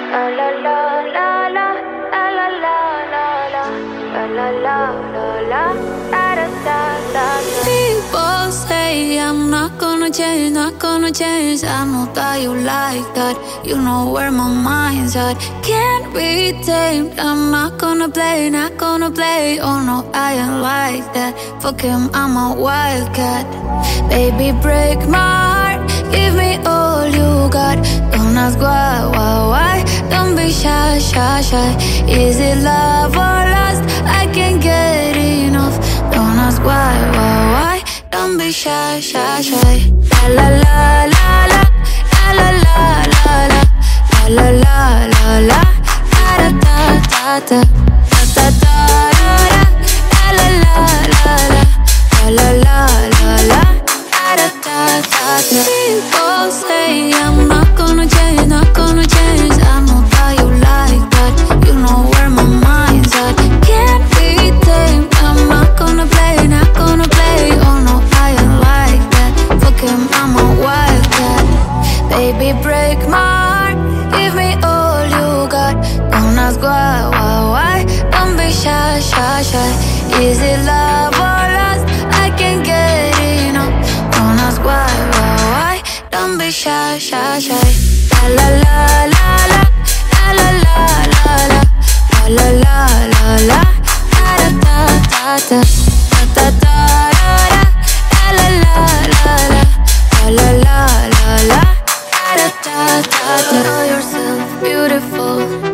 La la la la la la la la la la la la la la da da da da. People say I'm not gonna change, not gonna change. I know that you like that. You know where my mind's at. Can't be tamed. I'm not gonna play, not gonna play. Oh no, I ain't like that. Fuck him, I'm a wildcat. Baby, break my heart. Give me all you got. Don't ask why. Don't be shy, shy, shy. Is it love or lust? I can't get enough. Don't ask why. Don't be shy, shy, shy. La la la la la la la la la la la la la la da da da da da da da da la la la la la la la la da da da da. People say I'm not gonna change, not gonna change. I know that you like that. You know where my mind's at. Can't be tamed. I'm not gonna play, not gonna play. Oh no, I ain't like that. Fuck him, I'm a wildcat. Baby, break my heart. Give me all you got. Don't ask why. Don't be shy, shy, shy. Is it love or lust? I can't get enough. Don't ask why. Don't be shy, shy, shy. La la la la la la la la la la la la la la da da da da da da da da la la la la la la la la da da da da. Know yourself beautiful.